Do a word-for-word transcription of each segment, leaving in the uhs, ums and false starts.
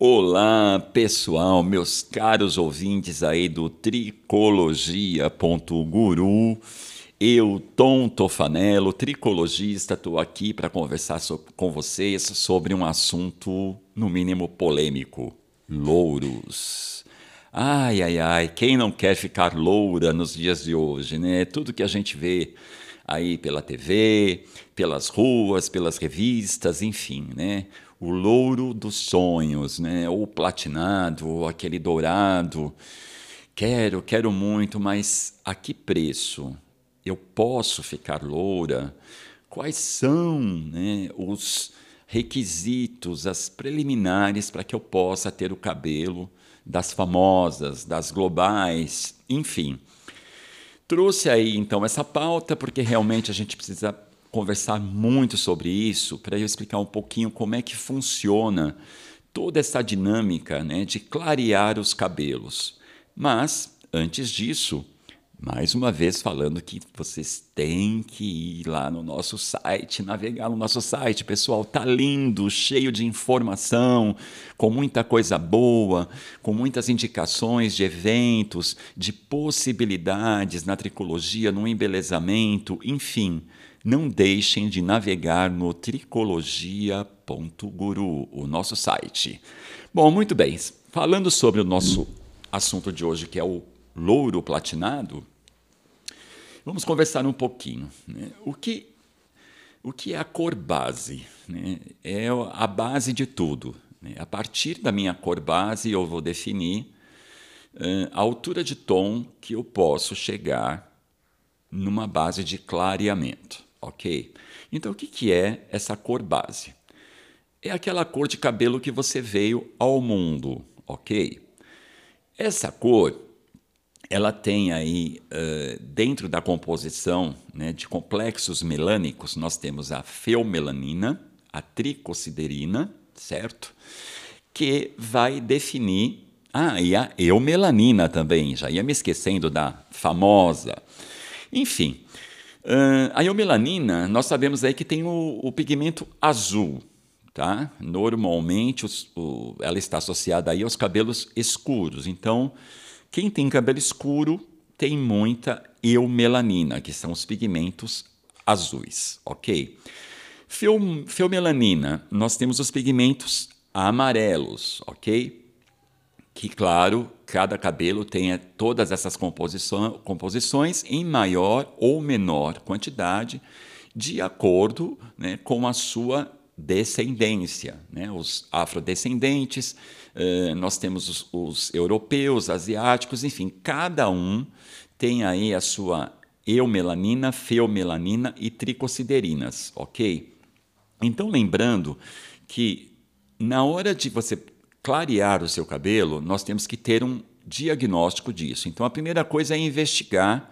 Olá, pessoal, meus caros ouvintes aí do tricologia ponto guru. Eu, Tom Tofanello, tricologista, estou aqui para conversar so- com vocês sobre um assunto, no mínimo, polêmico: louros. Ai, ai, ai, quem não quer ficar loura nos dias de hoje, né? Tudo que a gente vê aí pela T V, pelas ruas, pelas revistas, enfim, né? O louro dos sonhos, né? Ou platinado, ou aquele dourado. Quero, quero muito, mas a que preço? Eu posso ficar loura? Quais são, né, os requisitos, as preliminares para que eu possa ter o cabelo das famosas, das globais, enfim. Trouxe aí então essa pauta porque realmente a gente precisa conversar muito sobre isso para eu explicar um pouquinho como é que funciona toda essa dinâmica, né, de clarear os cabelos. Mas, antes disso, mais uma vez falando que vocês têm que ir lá no nosso site, navegar no nosso site. Pessoal, tá lindo, cheio de informação, com muita coisa boa, com muitas indicações de eventos, de possibilidades na tricologia, no embelezamento, enfim. Não deixem de navegar no tricologia ponto guru, o nosso site. Bom, muito bem. Falando sobre o nosso assunto de hoje, que é o louro platinado, vamos conversar um pouquinho, né? O que, o que é a cor base? Né? É a base de tudo, né? A partir da minha cor base, eu vou definir uh, a altura de tom que eu posso chegar numa base de clareamento, ok? Então, o que, que é essa cor base? É aquela cor de cabelo que você veio ao mundo, ok? Essa cor, ela tem aí, uh, dentro da composição, né, de complexos melânicos, nós temos a feomelanina, a tricosiderina, certo? Que vai definir... Ah, e a eumelanina também, já ia me esquecendo da famosa. Enfim, uh, a eumelanina, nós sabemos aí que tem o, o pigmento azul, tá? Normalmente os, o, ela está associada aí aos cabelos escuros. Então, quem tem cabelo escuro tem muita eumelanina, que são os pigmentos azuis, ok? Feu, Feomelanina, nós temos os pigmentos amarelos, ok? Que, claro, cada cabelo tem todas essas composição, composições em maior ou menor quantidade, de acordo, né, com a sua descendência. Né? Os afrodescendentes, eh, nós temos os, os europeus, asiáticos, enfim, cada um tem aí a sua eumelanina, feomelanina e tricosiderinas, ok? Então, lembrando que na hora de você clarear o seu cabelo, nós temos que ter um diagnóstico disso. Então, a primeira coisa é investigar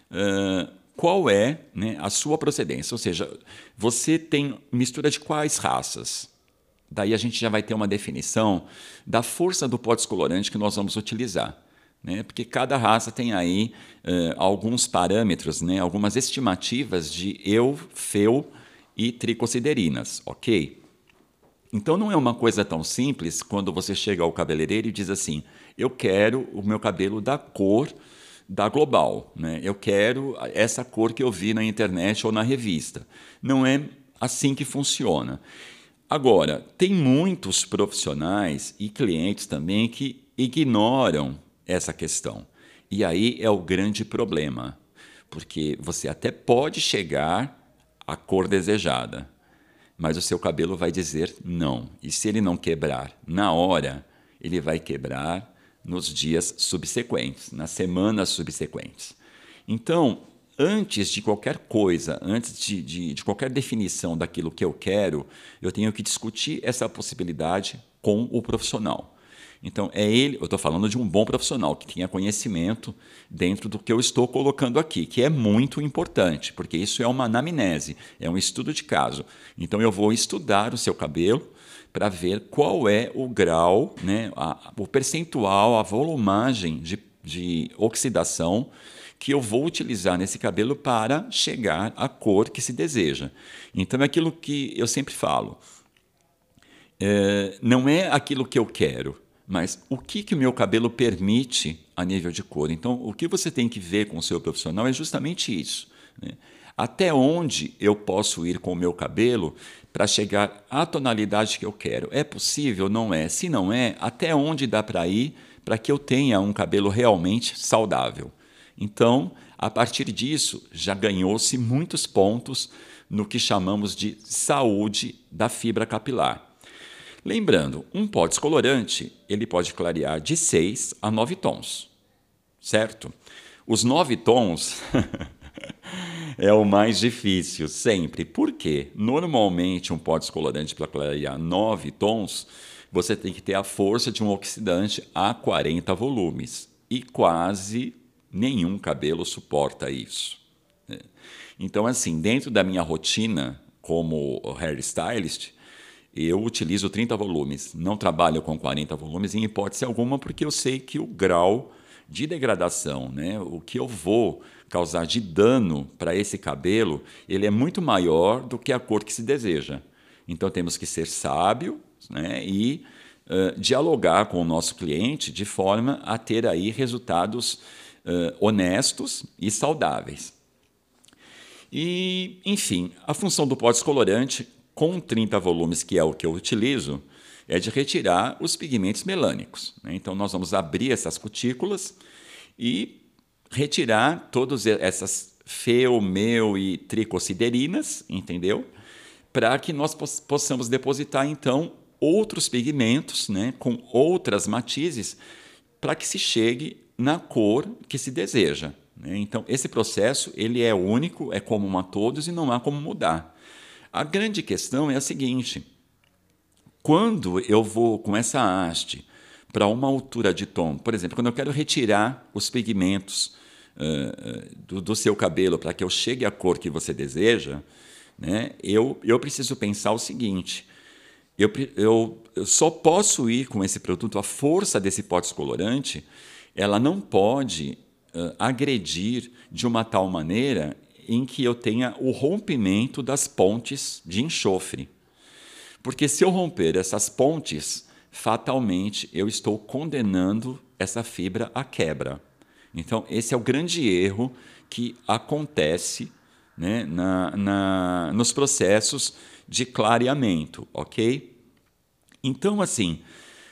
uh, qual é, né, a sua procedência. Ou seja, você tem mistura de quais raças? Daí a gente já vai ter uma definição da força do pó descolorante que nós vamos utilizar. Né? Porque cada raça tem aí uh, alguns parâmetros, né, algumas estimativas de eu, feu e tricosiderinas, ok? Então não é uma coisa tão simples quando você chega ao cabeleireiro e diz assim: eu quero o meu cabelo da cor da Global, né? Eu quero essa cor que eu vi na internet ou na revista. Não é assim que funciona. Agora, tem muitos profissionais e clientes também que ignoram essa questão. E aí é o grande problema, porque você até pode chegar à cor desejada, mas o seu cabelo vai dizer não. E se ele não quebrar na hora, ele vai quebrar nos dias subsequentes, nas semanas subsequentes. Então, antes de qualquer coisa, antes de, de, de qualquer definição daquilo que eu quero, eu tenho que discutir essa possibilidade com o profissional. Então, é ele, eu estou falando de um bom profissional que tenha conhecimento dentro do que eu estou colocando aqui, que é muito importante, porque isso é uma anamnese, é um estudo de caso. Então, eu vou estudar o seu cabelo para ver qual é o grau, né, a, o percentual, a volumagem de, de oxidação que eu vou utilizar nesse cabelo para chegar à cor que se deseja. Então, é aquilo que eu sempre falo. é, não é aquilo que eu quero, mas o que, que o meu cabelo permite a nível de cor. Então, o que você tem que ver com o seu profissional é justamente isso, né? Até onde eu posso ir com o meu cabelo para chegar à tonalidade que eu quero? É possível? Não é? Se não é, até onde dá para ir para que eu tenha um cabelo realmente saudável? Então, a partir disso, já ganhou-se muitos pontos no que chamamos de saúde da fibra capilar. Lembrando, um pó descolorante ele pode clarear de seis a nove tons, certo? Os nove tons é o mais difícil, sempre. Por quê? Normalmente, um pó descolorante para clarear nove tons, você tem que ter a força de um oxidante a quarenta volumes. E quase nenhum cabelo suporta isso, né? Então, assim, dentro da minha rotina como hairstylist, eu utilizo trinta volumes. Não trabalho com quarenta volumes em hipótese alguma, porque eu sei que o grau de degradação, né, o que eu vou causar de dano para esse cabelo, ele é muito maior do que a cor que se deseja. Então temos que ser sábios, né, e uh, dialogar com o nosso cliente de forma a ter aí resultados uh, honestos e saudáveis. E, enfim, a função do pó descolorante com trinta volumes, que é o que eu utilizo, é de retirar os pigmentos melânicos, né? Então, nós vamos abrir essas cutículas e retirar todas essas feo, mel e tricociderinas, entendeu? Para que nós possamos depositar, então, outros pigmentos, né, com outras matizes, para que se chegue na cor que se deseja, né? Então, esse processo ele é único, é comum a todos e não há como mudar. A grande questão é a seguinte: quando eu vou com essa haste para uma altura de tom, por exemplo, quando eu quero retirar os pigmentos uh, do, do seu cabelo para que eu chegue à cor que você deseja, né, eu, eu preciso pensar o seguinte: eu, eu, eu só posso ir com esse produto, a força desse pó descolorante, ela não pode uh, agredir de uma tal maneira em que eu tenha o rompimento das pontes de enxofre. Porque se eu romper essas pontes, fatalmente eu estou condenando essa fibra à quebra. Então, esse é o grande erro que acontece, né, na, na, nos processos de clareamento, ok? Então, assim,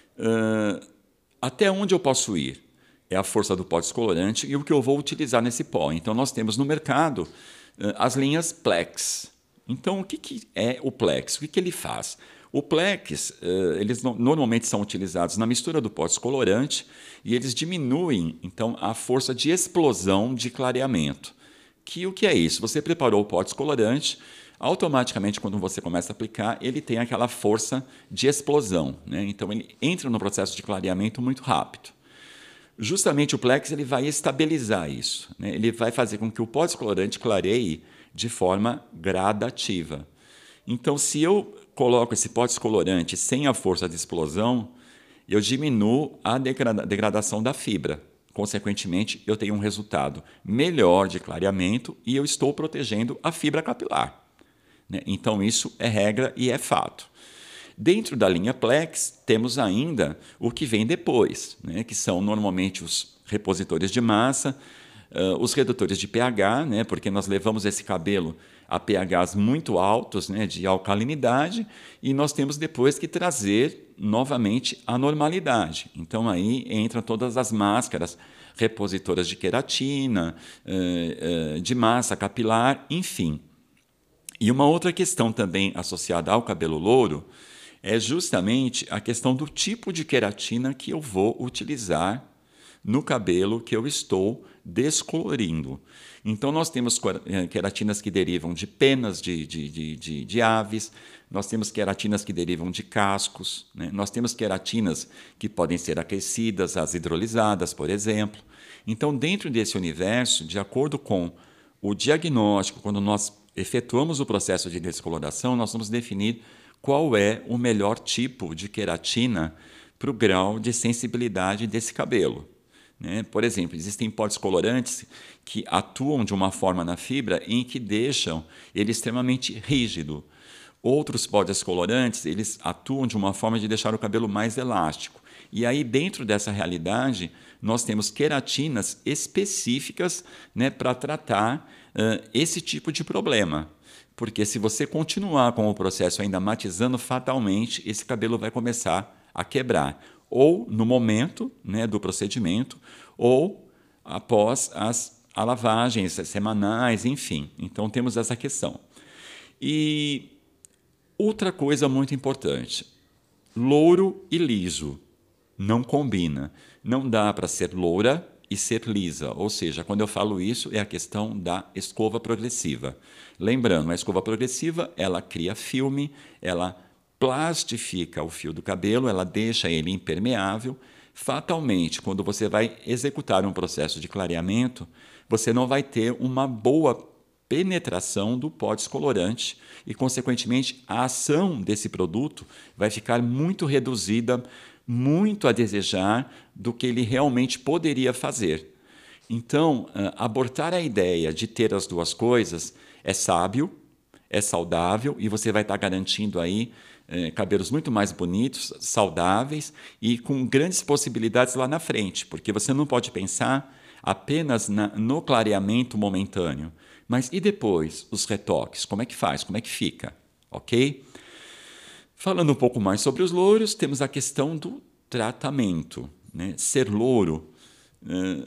uh, até onde eu posso ir? É a força do pó descolorante e o que eu vou utilizar nesse pó. Então, nós temos no mercado uh, as linhas Plex. Então, o que, que é o Plex? O que, que ele faz? O Plex, uh, eles no, normalmente são utilizados na mistura do pó descolorante e eles diminuem, então, a força de explosão de clareamento. Que o que é isso? Você preparou o pó descolorante, automaticamente, quando você começa a aplicar, ele tem aquela força de explosão, né? Então, ele entra no processo de clareamento muito rápido. Justamente o Plex ele vai estabilizar isso, né? Ele vai fazer com que o pó descolorante clareie de forma gradativa. Então, se eu coloco esse pó descolorante sem a força de explosão, eu diminuo a degrada- degradação da fibra. Consequentemente, eu tenho um resultado melhor de clareamento e eu estou protegendo a fibra capilar, né? Então, isso é regra e é fato. Dentro da linha Plex, temos ainda o que vem depois, né, que são normalmente os repositores de massa, uh, os redutores de pH, né, porque nós levamos esse cabelo a pHs muito altos, né, de alcalinidade, e nós temos depois que trazer novamente a normalidade. Então aí entram todas as máscaras repositoras de queratina, uh, uh, de massa capilar, enfim. E uma outra questão também associada ao cabelo louro é justamente a questão do tipo de queratina que eu vou utilizar no cabelo que eu estou descolorindo. Então, nós temos queratinas que derivam de penas de, de, de, de, de aves, nós temos queratinas que derivam de cascos, né? Nós temos queratinas que podem ser aquecidas, as hidrolisadas, por exemplo. Então, dentro desse universo, de acordo com o diagnóstico, quando nós efetuamos o processo de descoloração, nós vamos definir qual é o melhor tipo de queratina para o grau de sensibilidade desse cabelo, né? Por exemplo, existem pó descolorantes que atuam de uma forma na fibra em que deixam ele extremamente rígido. Outros pó descolorantes, eles atuam de uma forma de deixar o cabelo mais elástico. E aí, dentro dessa realidade, nós temos queratinas específicas, né, para tratar uh, esse tipo de problema. Porque se você continuar com o processo ainda matizando, fatalmente esse cabelo vai começar a quebrar. Ou no momento, né, do procedimento, ou após as a lavagens semanais, enfim. Então temos essa questão. E outra coisa muito importante, louro e liso não combina. Não dá para ser loura e ser lisa. Ou seja, quando eu falo isso, é a questão da escova progressiva. Lembrando, a escova progressiva, ela cria filme, ela plastifica o fio do cabelo, ela deixa ele impermeável. Fatalmente, quando você vai executar um processo de clareamento, você não vai ter uma boa penetração do pó descolorante e, consequentemente, a ação desse produto vai ficar muito reduzida, muito a desejar do que ele realmente poderia fazer. Então, abortar a ideia de ter as duas coisas é sábio, é saudável e você vai estar garantindo aí eh, cabelos muito mais bonitos, saudáveis e com grandes possibilidades lá na frente, porque você não pode pensar apenas na, no clareamento momentâneo. Mas e depois, os retoques? Como é que faz? Como é que fica? Ok? Falando um pouco mais sobre os louros, temos a questão do tratamento. Né? Ser louro eh,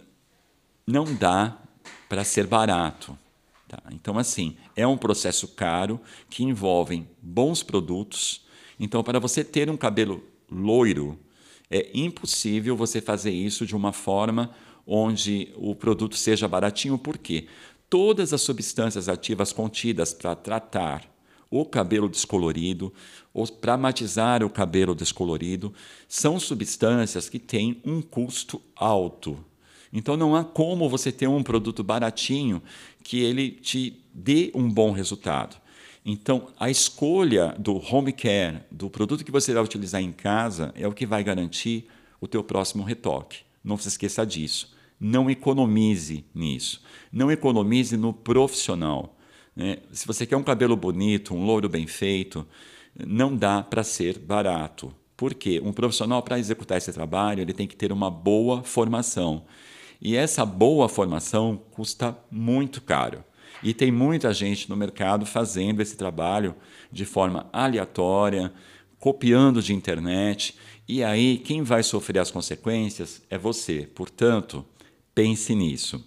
não dá para ser barato. Tá? Então, assim, é um processo caro que envolve bons produtos. Então, para você ter um cabelo loiro, é impossível você fazer isso de uma forma onde o produto seja baratinho. Por quê? Todas as substâncias ativas contidas para tratar o cabelo descolorido ou para matizar o cabelo descolorido são substâncias que têm um custo alto. Então não há como você ter um produto baratinho que ele te dê um bom resultado. Então a escolha do home care, do produto que você vai utilizar em casa, é o que vai garantir o teu próximo retoque. Não se esqueça disso. Não economize nisso. Não economize no profissional. Né? Se você quer um cabelo bonito, um louro bem feito, não dá para ser barato. Por quê? Um profissional, para executar esse trabalho, ele tem que ter uma boa formação. E essa boa formação custa muito caro. E tem muita gente no mercado fazendo esse trabalho de forma aleatória, copiando de internet. E aí, quem vai sofrer as consequências é você. Portanto, pense nisso.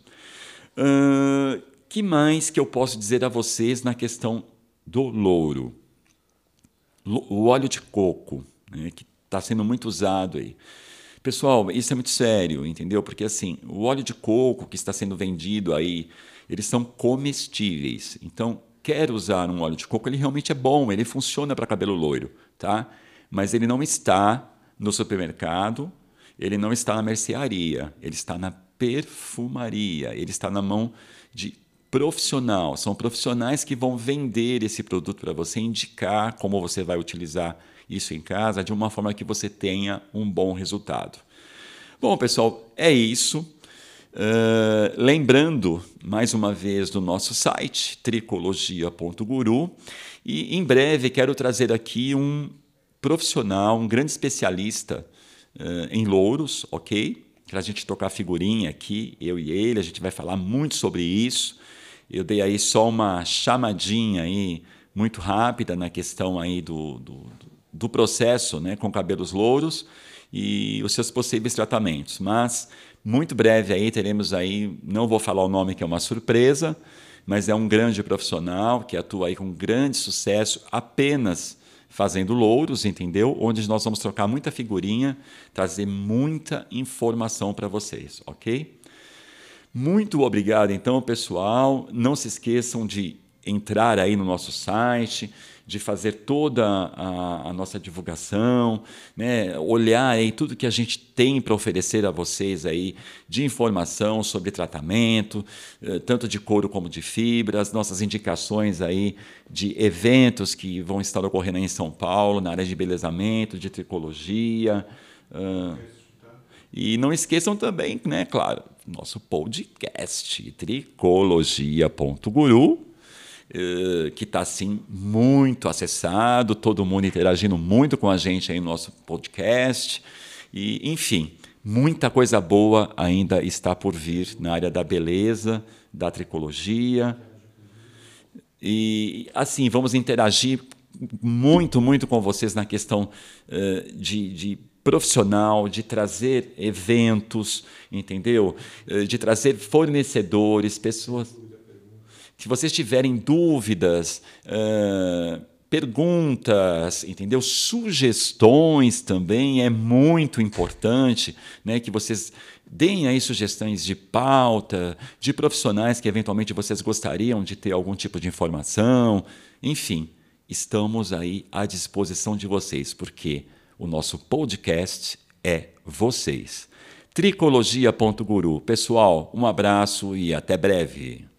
Uh, que mais que eu posso dizer a vocês na questão do louro? O óleo de coco, né, que está sendo muito usado aí. Pessoal, isso é muito sério, entendeu? Porque assim, o óleo de coco que está sendo vendido aí, eles são comestíveis. Então, quer usar um óleo de coco, ele realmente é bom, ele funciona para cabelo loiro, tá? Mas ele não está no supermercado, ele não está na mercearia, ele está na perfumaria, ele está na mão de profissional. São profissionais que vão vender esse produto para você, indicar como você vai utilizar isso em casa de uma forma que você tenha um bom resultado. Bom, pessoal, é isso. Uh, lembrando, mais uma vez, do nosso site, tricologia ponto guru. E, em breve, quero trazer aqui um profissional, um grande especialista uh, em louros, ok? Para a gente tocar figurinha aqui, eu e ele, a gente vai falar muito sobre isso. Eu dei aí só uma chamadinha aí, muito rápida na questão aí do, do, do processo, né, com cabelos louros e os seus possíveis tratamentos. Mas, muito breve aí, teremos aí, não vou falar o nome que é uma surpresa, mas é um grande profissional que atua aí com grande sucesso apenas fazendo louros, entendeu? Onde nós vamos trocar muita figurinha, trazer muita informação para vocês, ok? Muito obrigado, então, pessoal. Não se esqueçam de entrar aí no nosso site, de fazer toda a, a nossa divulgação, né? Olhar aí tudo que a gente tem para oferecer a vocês aí de informação sobre tratamento, tanto de couro como de fibra, as nossas indicações aí de eventos que vão estar ocorrendo aí em São Paulo, na área de embelezamento, de tricologia. Uh, e não esqueçam também, né, claro, nosso podcast, tricologia ponto guru. uh, que está assim muito acessado, todo mundo interagindo muito com a gente aí no nosso podcast. E, enfim, muita coisa boa ainda está por vir na área da beleza, da tricologia. E, assim, vamos interagir muito, muito com vocês na questão uh, de, de profissional, de trazer eventos, entendeu? Uh, de trazer fornecedores, pessoas. Se vocês tiverem dúvidas, uh, perguntas, entendeu? Sugestões também é muito importante, né? Que vocês deem aí sugestões de pauta, de profissionais que eventualmente vocês gostariam de ter algum tipo de informação. Enfim, estamos aí à disposição de vocês, porque o nosso podcast é vocês. tricologia ponto guru. Pessoal, um abraço e até breve.